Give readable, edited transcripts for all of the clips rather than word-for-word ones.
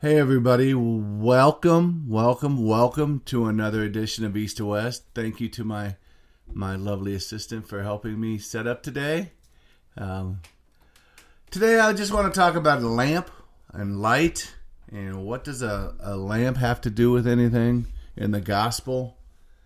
Hey everybody, welcome to another edition of East to West. Thank you to my lovely assistant for helping me set up today. Today I just want to talk about a lamp and light, and what does a lamp have to do with anything in the gospel.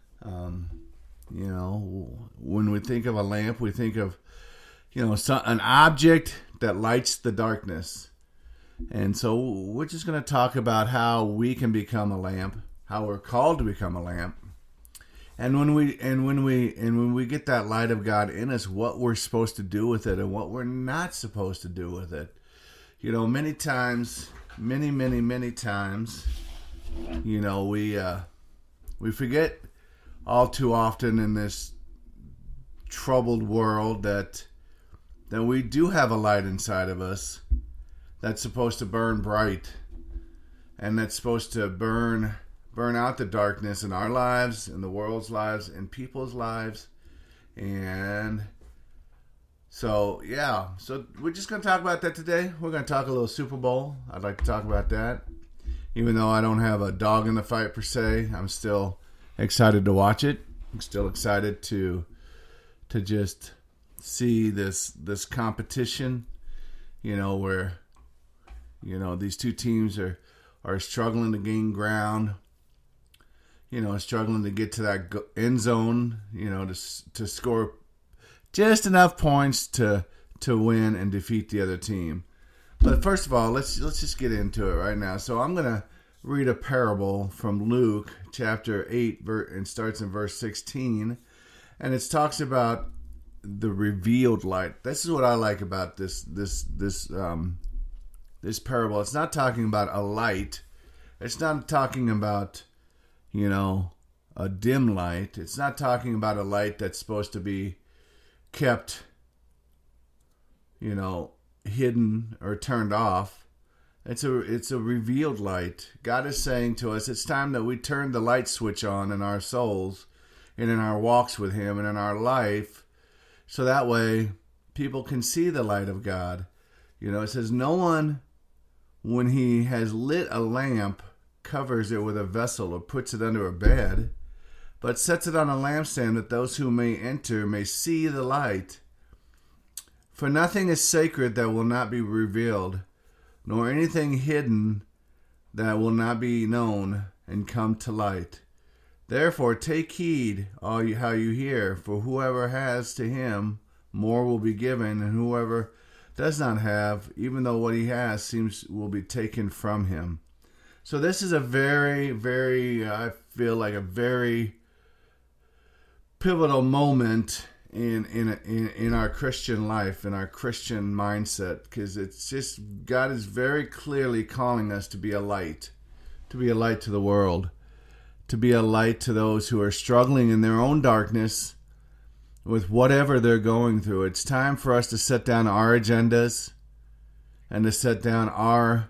When we think of a lamp, we think of an object that lights the darkness. And so we're just going to talk about how we can become a lamp, how we're called to become a lamp, and when we get that light of God in us, what we're supposed to do with it and what we're not supposed to do with it. Many times, many times, we forget all too often in this troubled world that we do have a light inside of us that's supposed to burn bright, and that's supposed to burn out the darkness in our lives, in the world's lives, in people's lives. And so we're just going to talk about that today. We're going to talk a little Super Bowl. I'd like to talk about that. Even though I don't have a dog in the fight per se, I'm still excited to watch it. I'm still excited to just see this competition, where these two teams are struggling to gain ground, struggling to get to that end zone, to score just enough points to win and defeat the other team. But first of all, let's just get into it right now. So I'm going to read a parable from Luke chapter 8, and starts in verse 16, and it talks about the revealed light. This is what I like about this parable. It's not talking about a light. It's not talking about, a dim light. It's not talking about a light that's supposed to be kept, hidden or turned off. It's a revealed light. God is saying to us, it's time that we turn the light switch on in our souls and in our walks with Him and in our life, so that way people can see the light of God. It says, no one, when he has lit a lamp, covers it with a vessel or puts it under a bed, but sets it on a lampstand, that those who may enter may see the light. For nothing is sacred that will not be revealed, nor anything hidden that will not be known and come to light. Therefore take heed how you hear, for whoever has, to him more will be given, and whoever does not have, even though what he has will be taken from him. So this is a very, very, I feel like a very pivotal moment in our Christian life, in our Christian mindset, because it's just, God is very clearly calling us to be a light to the world, to be a light to those who are struggling in their own darkness with whatever they're going through. It's time for us to set down our agendas and to set down our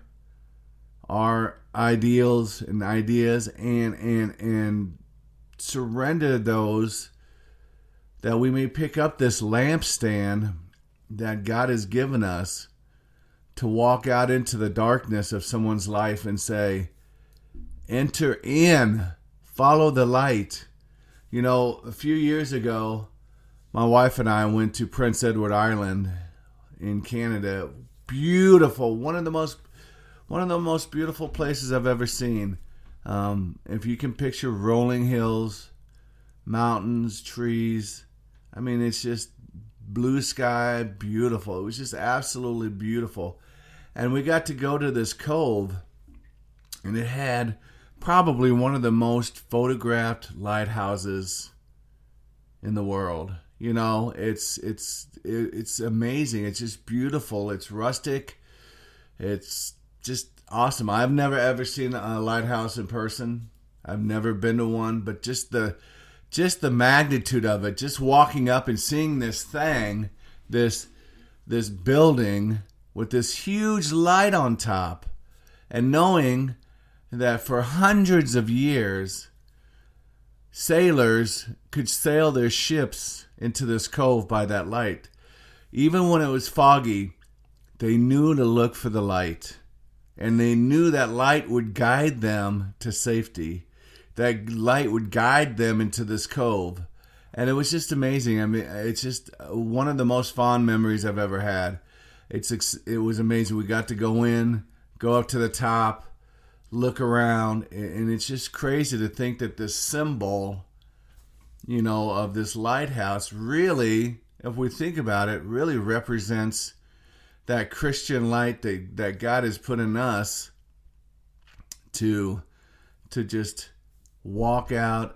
ideals and ideas and surrender those, that we may pick up this lampstand that God has given us to walk out into the darkness of someone's life and say, enter in, follow the light. A few years ago, my wife and I went to Prince Edward Island in Canada. Beautiful, one of the most beautiful places I've ever seen. If you can picture rolling hills, mountains, trees, it's just blue sky, beautiful. It was just absolutely beautiful. And we got to go to this cove, and it had probably one of the most photographed lighthouses in the world. It's amazing. It's just beautiful. It's rustic. It's just awesome. I've never ever seen a lighthouse in person. I've never been to one, but just the magnitude of it, just walking up and seeing this thing, this building with this huge light on top, and knowing that for hundreds of years, sailors could sail their ships into this cove by that light. Even when it was foggy, they knew to look for the light. And they knew that light would guide them to safety. That light would guide them into this cove. And it was just amazing. I mean, it's just one of the most fond memories I've ever had. It was amazing. We got to go in, go up to the top, look around, and it's just crazy to think that this symbol, of this lighthouse really, if we think about it, really represents that Christian light that God has put in us to just walk out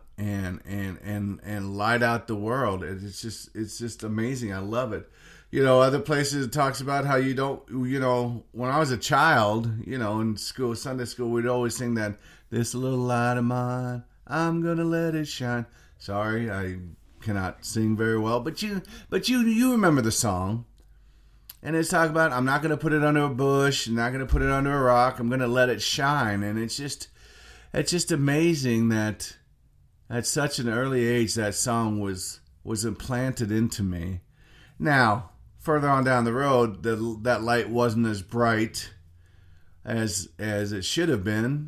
and light out the world. It's just amazing. I love it. Other places it talks about how you don't, when I was a child, in school, Sunday school, we'd always sing that, this little light of mine, I'm going to let it shine. Sorry, I cannot sing very well, but you remember the song. And it's talking about, I'm not going to put it under a bush, I'm not going to put it under a rock, I'm going to let it shine. And it's just amazing that at such an early age that song was implanted into me. Now, further on down the road, that light wasn't as bright as it should have been,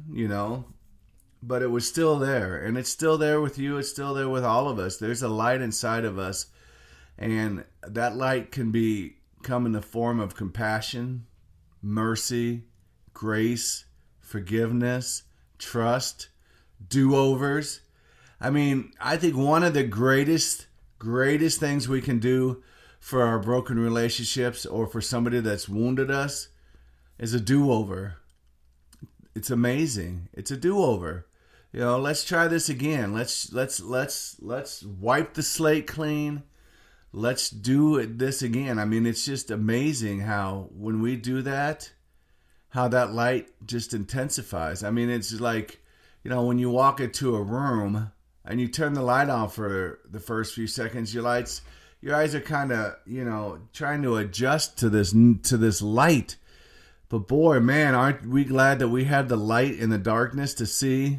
but it was still there. And it's still there with you. It's still there with all of us. There's a light inside of us. And that light can come in the form of compassion, mercy, grace, forgiveness, trust, do-overs. I mean, I think one of the greatest things we can do for our broken relationships or for somebody that's wounded us is a do-over. It's amazing. It's a do-over. Let's try this again. Let's wipe the slate clean. Let's do this again. I mean, it's just amazing how when we do that, how that light just intensifies. I mean, it's like, when you walk into a room and you turn the light on for the first few seconds, your eyes are kind of, trying to adjust to this light. But boy, man, aren't we glad that we have the light in the darkness to see,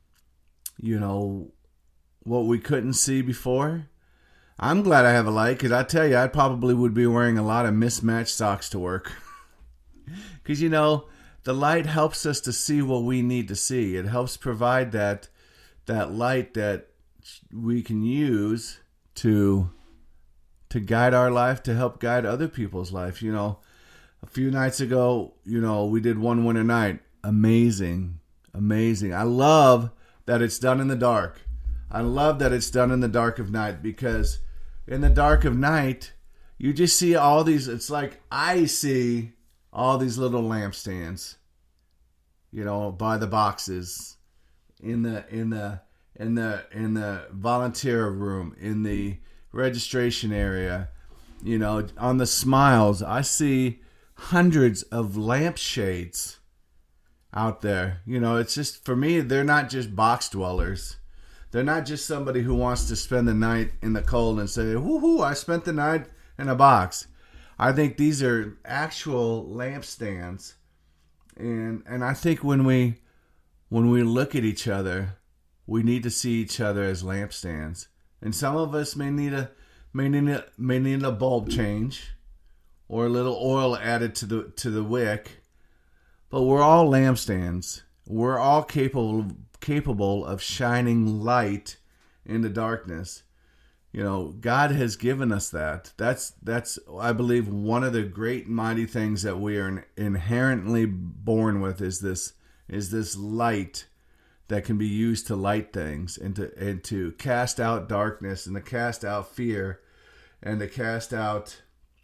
what we couldn't see before? I'm glad I have a light, because I tell you, I probably would be wearing a lot of mismatched socks to work. Because, the light helps us to see what we need to see. It helps provide that light that we can use to guide our life, to help guide other people's life. A few nights ago, we did One Winter Night. Amazing. I love that it's done in the dark. I love that it's done in the dark of night, because in the dark of night, you just see all these, it's like I see all these little lampstands, by the boxes, in the volunteer room, in the registration area, on the smiles. I see hundreds of lampshades out there. It's just, for me, they're not just box dwellers. They're not just somebody who wants to spend the night in the cold and say, woohoo, I spent the night in a box. I think these are actual lampstands. And I think when we look at each other, we need to see each other as lampstands. And some of us may need a bulb change or a little oil added to the wick. But we're all lampstands. We're all capable of shining light in the darkness. God has given us that. That's I believe one of the great mighty things that we are inherently born with is this light that can be used to light things and to cast out darkness and to cast out fear and to cast out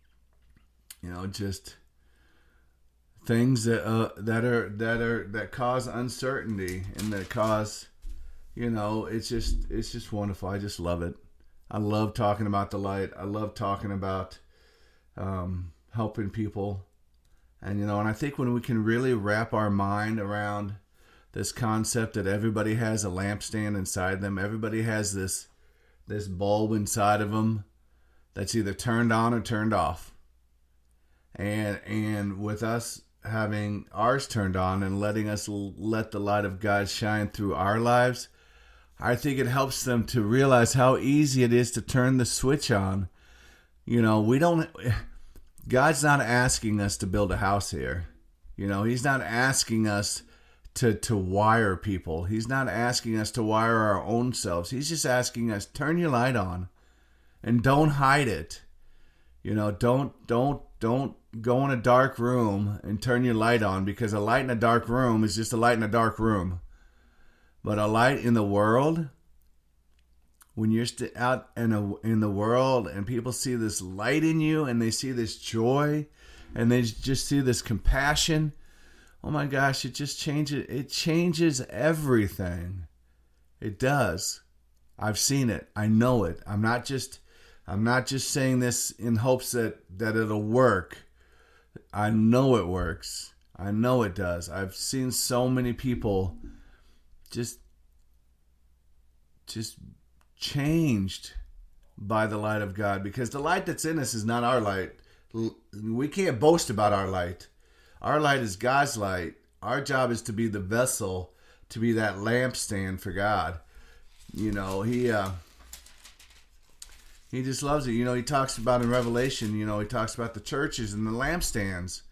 just things that cause uncertainty and that cause it's just wonderful. I just love it. I love talking about the light. I love talking about helping people. And I think when we can really wrap our mind around this concept that everybody has a lampstand inside them, everybody has this bulb inside of them that's either turned on or turned off. And with us having ours turned on and letting us let the light of God shine through our lives, I think it helps them to realize how easy it is to turn the switch on. God's not asking us to build a house here. He's not asking us to wire people. He's not asking us to wire our own selves. He's just asking us, turn your light on and don't hide it. Don't go in a dark room and turn your light on, because a light in a dark room is just a light in a dark room. But a light in the world, when you're out in the world and people see this light in you and they see this joy and they just see this compassion, oh my gosh, it just changes. It changes everything. It does. I've seen it. I know it. I'm not just saying this in hopes that it'll work. I know it works. I know it does. I've seen so many people just changed by the light of God, because the light that's in us is not our light. We can't boast about our light. Our light is God's light. Our job is to be the vessel, to be that lampstand for God. He just loves it. He talks about in Revelation, he talks about the churches and the lampstands,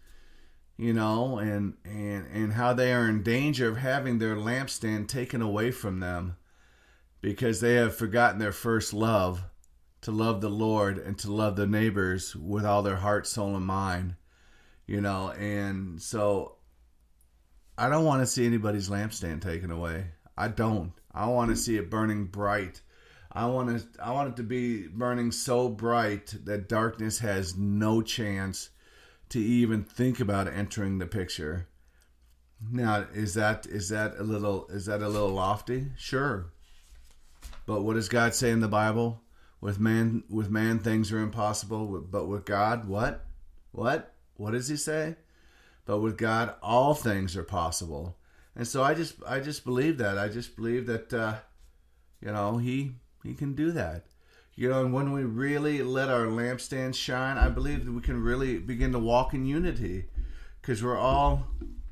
and how they are in danger of having their lampstand taken away from them because they have forgotten their first love, to love the Lord and to love their neighbors with all their heart, soul, and mind. And so I don't want to see anybody's lampstand taken away. I don't. I want to see it burning bright. I want it to be burning so bright that darkness has no chance to even think about entering the picture. Now, is that a little lofty? Sure. But what does God say in the Bible? With man things are impossible, but with God, what? What does he say? But with God, all things are possible. And so I just believe that. I just believe that, he can do that. And when we really let our lampstand shine, I believe that we can really begin to walk in unity, because we're all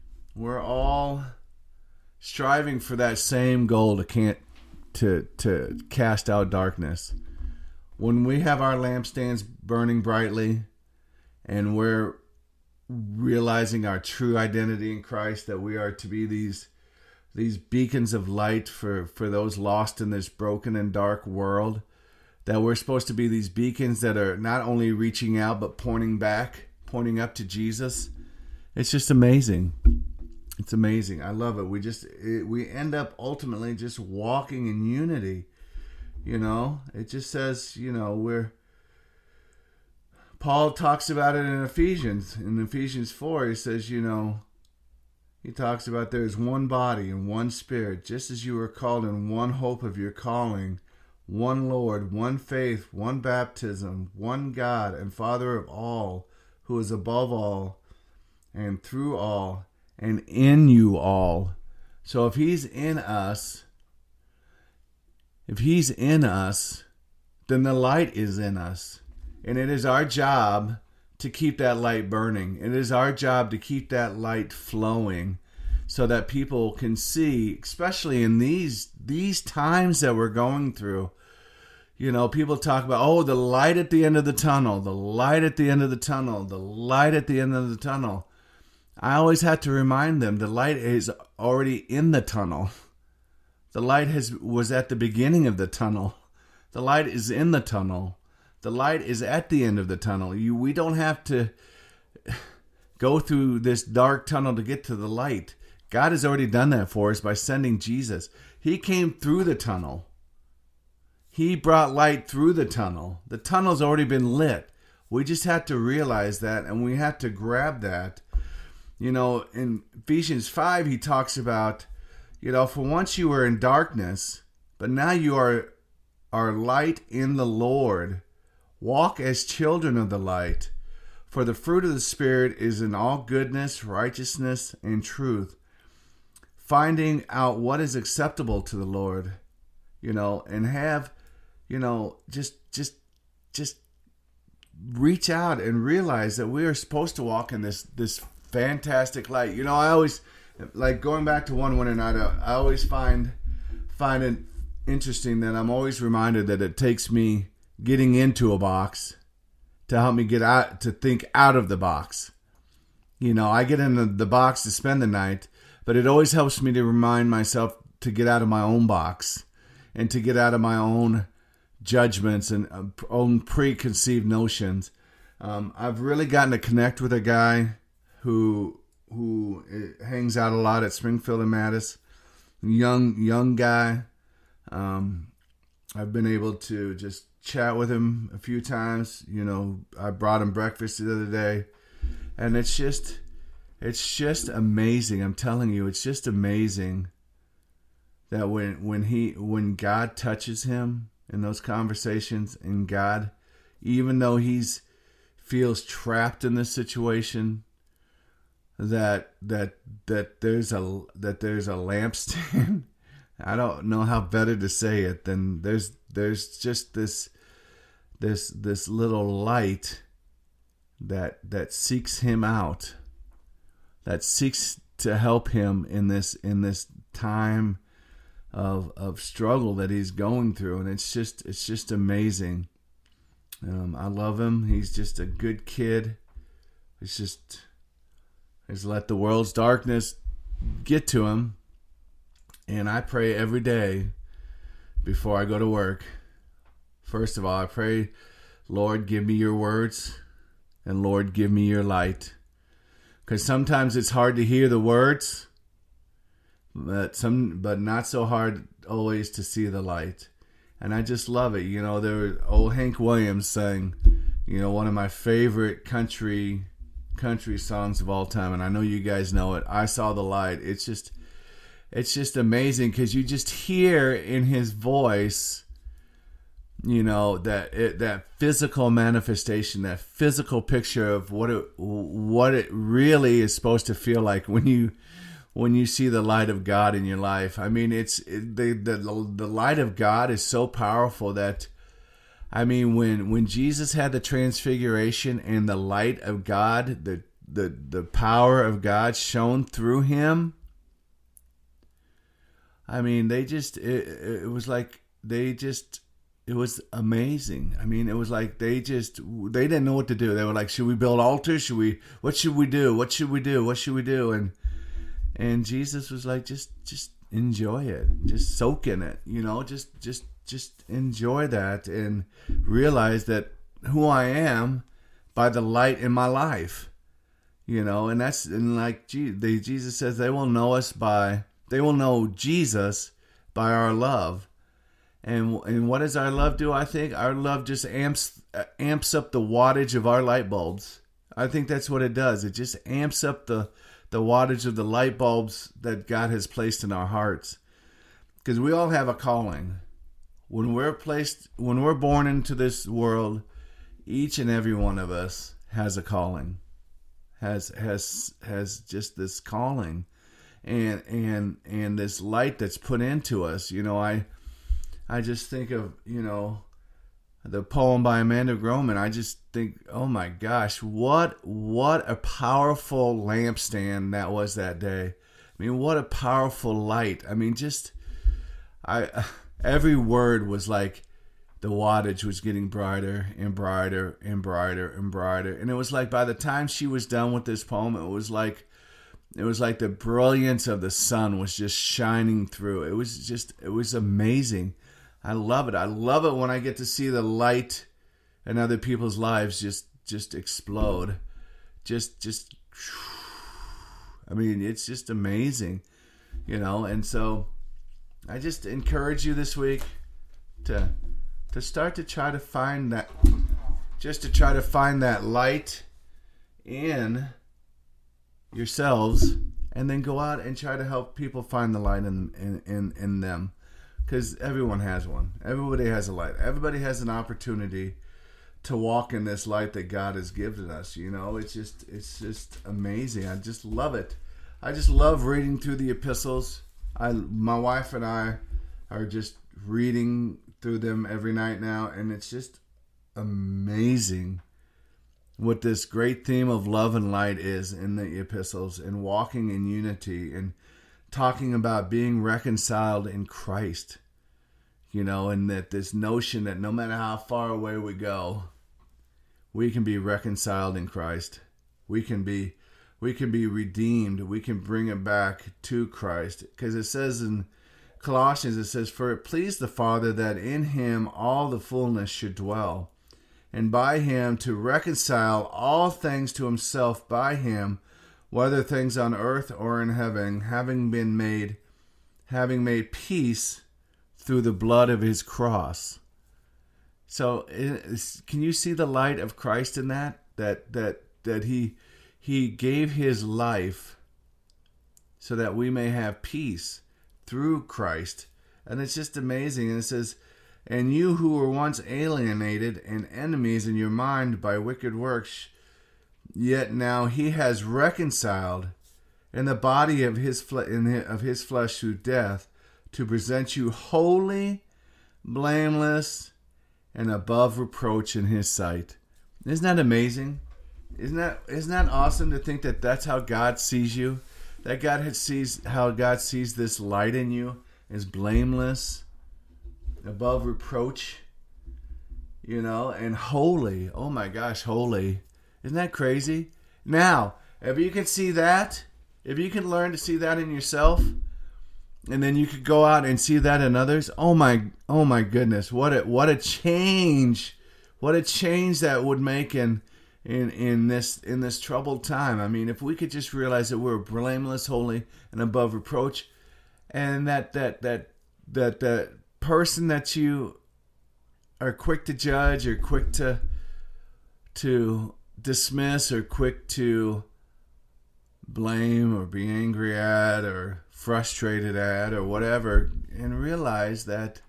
striving for that same goal to cast out darkness. When we have our lampstands burning brightly and we're realizing our true identity in Christ, that we are to be these beacons of light for those lost in this broken and dark world, that we're supposed to be these beacons that are not only reaching out but pointing up to Jesus. It's just amazing. It's amazing. I love it. We end up ultimately just walking in unity. It just says, Paul talks about it in Ephesians. In Ephesians 4, he says, he talks about there is one body and one spirit, just as you were called in one hope of your calling, one Lord, one faith, one baptism, one God and Father of all, who is above all and through all and in you all. So if he's in us, then the light is in us. And it is our job to keep that light burning. It is our job to keep that light flowing so that people can see, especially in these times that we're going through. People talk about, the light at the end of the tunnel, the light at the end of the tunnel, the light at the end of the tunnel. I always have to remind them the light is already in the tunnel. The light was at the beginning of the tunnel. The light is in the tunnel. The light is at the end of the tunnel. We don't have to go through this dark tunnel to get to the light. God has already done that for us by sending Jesus. He came through the tunnel. He brought light through the tunnel. The tunnel's already been lit. We just have to realize that, and we have to grab that. In Ephesians 5, he talks about, for once you were in darkness, but now you are light in the Lord. Walk as children of the light, for the fruit of the Spirit is in all goodness, righteousness, and truth, finding out what is acceptable to the Lord, and have, just reach out and realize that we are supposed to walk in this fantastic light. I always, like, going back to one winter night, I always find it interesting that I'm always reminded that it takes me getting into a box to help me get out, to think out of the box. I get in the box to spend the night, but it always helps me to remind myself to get out of my own box and to get out of my own judgments and own preconceived notions. I've really gotten to connect with a guy who hangs out a lot at Springfield and Mattis. Young guy. I've been able to just chat with him a few times. I brought him breakfast the other day, and it's just amazing. I'm telling you, it's just amazing that when God touches him in those conversations, and God, even though he's feels trapped in this situation, that there's a lampstand. I don't know how better to say it than there's just this little light that seeks him out, that seeks to help him in this time of struggle that he's going through, and it's just amazing. I love him. He's just a good kid. He's let the world's darkness get to him. And I pray every day before I go to work. First of all, I pray, Lord, give me your words, and Lord, give me your light. Because sometimes it's hard to hear the words, but not so hard always to see the light. And I just love it. Old Hank Williams sang, one of my favorite country songs of all time, and I know you guys know it. I Saw the Light. It's just amazing because you just hear in his voice, that physical manifestation, that physical picture of what it really is supposed to feel like when you see the light of God in your life. I mean, the light of God is so powerful that, I mean, when Jesus had the transfiguration and the light of God, the power of God shone through him, I mean, it was amazing. I mean, it was like they didn't know what to do. They were like, should we build altars? What should we do? What should we do? What should we do? And Jesus was like, just enjoy it. Just soak in it, just enjoy that and realize that who I am by the light in my life, and Jesus says they will know Jesus by our love. And what does our love do? I think our love just amps up the wattage of our light bulbs. I think that's what it does. It just amps up the wattage of the light bulbs that God has placed in our hearts. Because we all have a calling. When we're born into this world, each and every one of us has a calling. Has just this calling. And this light that's put into us. I just think of, the poem by Amanda Groman. I just think, oh my gosh, what a powerful lampstand that was that day. I mean, what a powerful light. I mean, every word was like the wattage was getting brighter and brighter and brighter and brighter. And it was like by the time she was done with this poem, it was like the brilliance of the sun was just shining through. It was amazing. I love it. I love it when I get to see the light in other people's lives just explode. I mean, it's just amazing, and so I just encourage you this week to start to try to find that, light in yourselves, and then go out and try to help people find the light in them. Because everyone has one. Everybody has a light. Everybody has an opportunity to walk in this light that God has given us. It's just amazing. I just love it. I just love reading through the epistles. My wife and I are just reading through them every night now, and it's just amazing what this great theme of love and light is in the epistles, and walking in unity, and talking about being reconciled in Christ, and that this notion that no matter how far away we go, we can be reconciled in Christ. We can be we can be redeemed. We can bring it back to Christ. Because it says in Colossians, it says, "For it pleased the Father that in him all the fullness should dwell, and by him to reconcile all things to himself by him, whether things on earth or in heaven, having made peace through the blood of his cross." So can you see the light of Christ in that? That he gave his life so that we may have peace through Christ. And it's just amazing. And it says, "And you who were once alienated and enemies in your mind by wicked works, yet now he has reconciled in the body of his flesh through death, to present you holy, blameless, and above reproach in his sight." Isn't that amazing? Isn't that awesome to think that that's how God sees you? That how God sees this light in you is blameless, above reproach, and holy. Oh my gosh, holy. Isn't that crazy? Now, if you can see that, if you can learn to see that in yourself, and then you could go out and see that in others, oh my goodness, what a change. What a change that would make in this troubled time. I mean, if we could just realize that we're blameless, holy, and above reproach, and that person that you are quick to judge, or quick to dismiss, or quick to blame, or be angry at, or frustrated at, or whatever, and realize that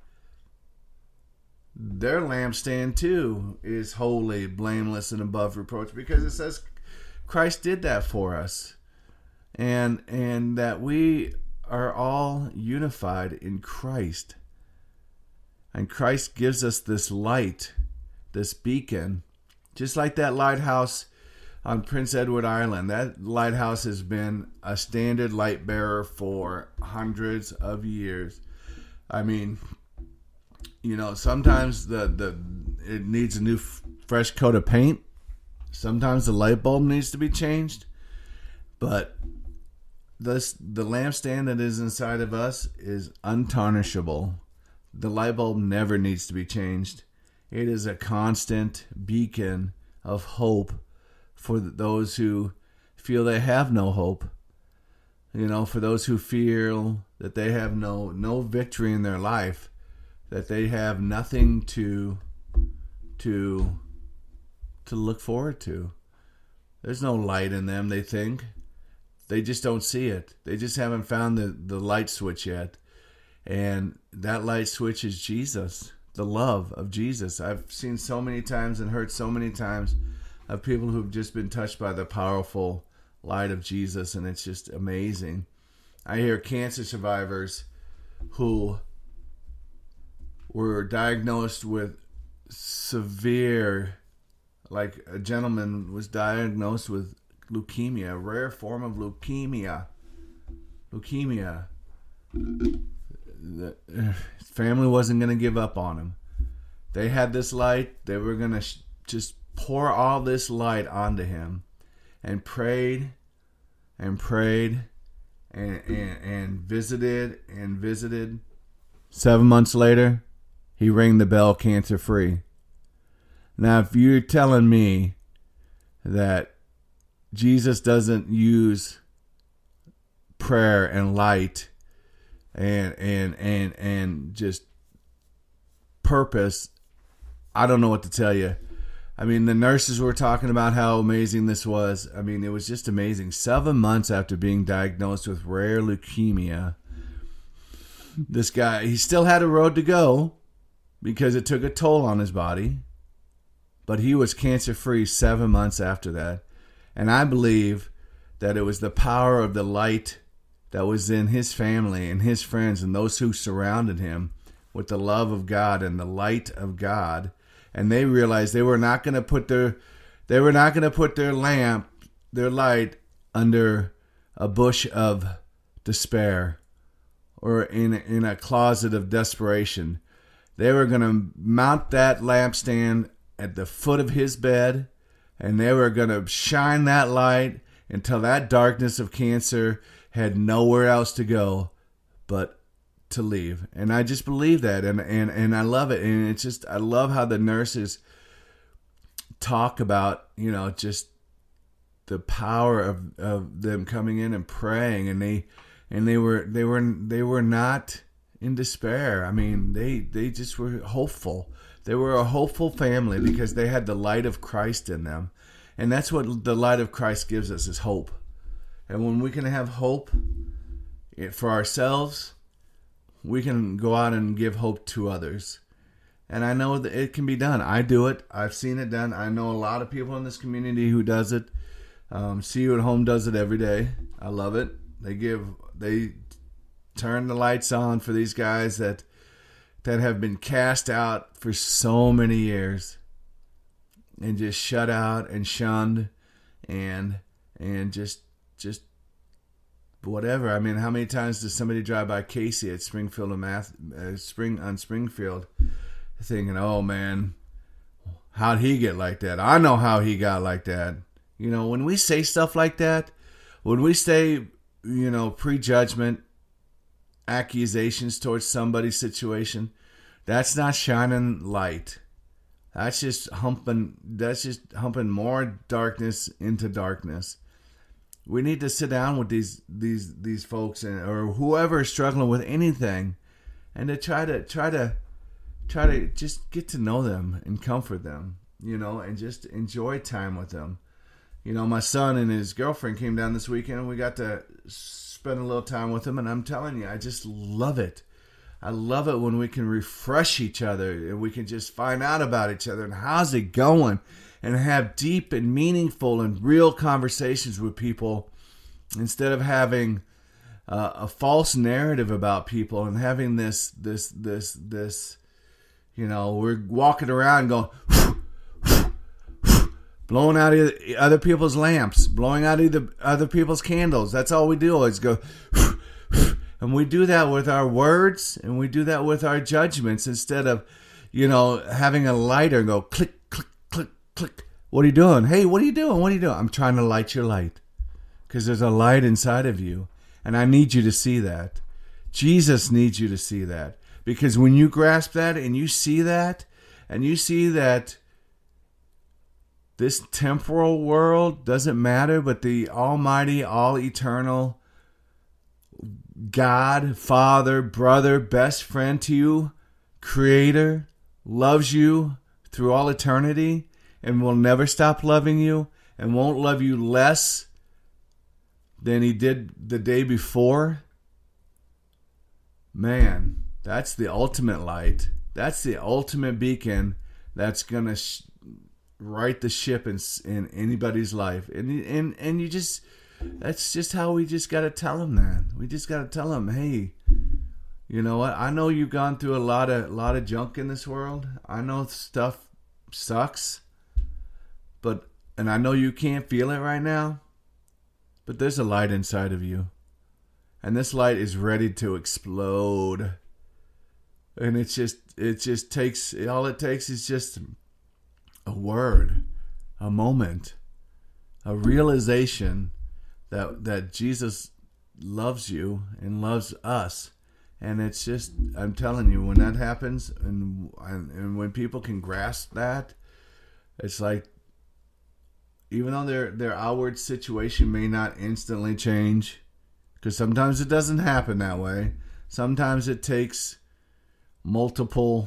their lampstand too is holy, blameless, and above reproach, because it says Christ did that for us, and that we are all unified in Christ, and Christ gives us this light, this beacon, just like that lighthouse on Prince Edward Island. That lighthouse has been a standard light bearer for hundreds of years. I mean, sometimes it needs a new fresh coat of paint. Sometimes the light bulb needs to be changed. But the lampstand that is inside of us is untarnishable. The light bulb never needs to be changed. It is a constant beacon of hope for those who feel they have no hope. For those who feel that they have no victory in their life, that they have nothing to look forward to. There's no light in them, they think. They just don't see it. They just haven't found the light switch yet. And that light switch is Jesus, the love of Jesus. I've seen so many times and heard so many times of people who've just been touched by the powerful light of Jesus, and it's just amazing. I hear cancer survivors who were diagnosed with severe, like a gentleman was diagnosed with leukemia, a rare form of leukemia. The family wasn't going to give up on him. They had this light. They were going to just pour all this light onto him, and prayed and prayed and visited. 7 months later, he rang the bell, cancer free. Now, if you're telling me that Jesus doesn't use prayer and light and just purpose, I don't know what to tell you. I mean, the nurses were talking about how amazing this was. I mean, it was just amazing. 7 months after being diagnosed with rare leukemia, this guy, he still had a road to go because it took a toll on his body, but he was cancer-free 7 months after that. And I believe that it was the power of the light that was in his family and his friends and those who surrounded him with the love of God and the light of God. And they realized they were not going to put their lamp, their light, under a bush of despair or in a closet of desperation. They were going to mount that lampstand at the foot of his bed, and they were going to shine that light until that darkness of cancer had nowhere else to go but to leave. And I just believe that, and I love it. And it's just, I love how the nurses talk about, just the power of them coming in and praying, and they were not in despair. I mean, they just were hopeful. They were a hopeful family because they had the light of Christ in them. And that's what the light of Christ gives us, is hope. And when we can have hope for ourselves, we can go out and give hope to others. And I know that it can be done. I do it. I've seen it done. I know a lot of people in this community who does it. See You at Home does it every day. I love it. They turn the lights on for these guys that have been cast out for so many years and just shut out and shunned and just whatever. I mean, how many times does somebody drive by Casey at Springfield and Springfield thinking, oh man, how'd he get like that? I know how he got like that. When we say stuff like that, when we say, prejudgment, accusations towards somebody's situation, that's not shining light. That's just humping more darkness into darkness. We need to sit down with these folks or whoever is struggling with anything, and to try to just get to know them and comfort them, and just enjoy time with them. My son and his girlfriend came down this weekend, and we got to spend a little time with them, and I'm telling you, I just love it. I love it when we can refresh each other and we can just find out about each other and how's it going, and have deep and meaningful and real conversations with people instead of having a false narrative about people and having this we're walking around going blowing out other people's lamps, blowing out other people's candles. That's all we do is go. And we do that with our words, and we do that with our judgments instead of, having a lighter and go click, click, click, click. What are you doing? Hey, what are you doing? What are you doing? I'm trying to light your light because there's a light inside of you, and I need you to see that. Jesus needs you to see that, because when you grasp that and you see that, and you see that this temporal world doesn't matter, but the almighty, all-eternal God, Father, brother, best friend to you, Creator, loves you through all eternity and will never stop loving you and won't love you less than he did the day before. Man, that's the ultimate light. That's the ultimate beacon that's going to right the ship in anybody's life. And you just... That's just how we just got to tell them that. We just got to tell them, hey, you know what? I know you've gone through a lot of junk in this world. I know stuff sucks, and I know you can't feel it right now, but there's a light inside of you, and this light is ready to explode. And it just takes, all it takes is just a word, a moment, a realization that Jesus loves you and loves us. And it's just, I'm telling you, when that happens and when people can grasp that, it's like, even though their outward situation may not instantly change, because sometimes it doesn't happen that way. Sometimes it takes multiple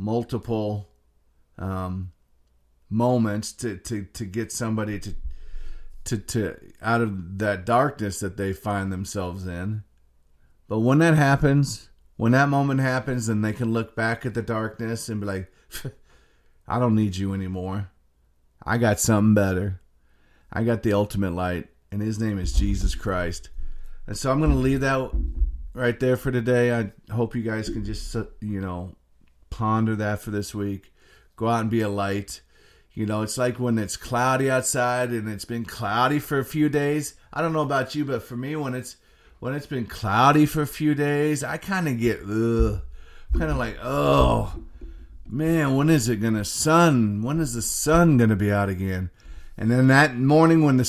moments to get somebody to out of that darkness that they find themselves in. But when that happens, when that moment happens, and they can look back at the darkness and be like, I don't need you anymore. I got something better. I got the ultimate light, and his name is Jesus Christ. And so I'm going to leave that right there for today. I hope you guys can just, ponder that for this week. Go out and be a light. It's like when it's cloudy outside and it's been cloudy for a few days. I don't know about you, but for me, when it's been cloudy for a few days, I kind of get, like, oh, man, when is the sun going to be out again? And then that morning when the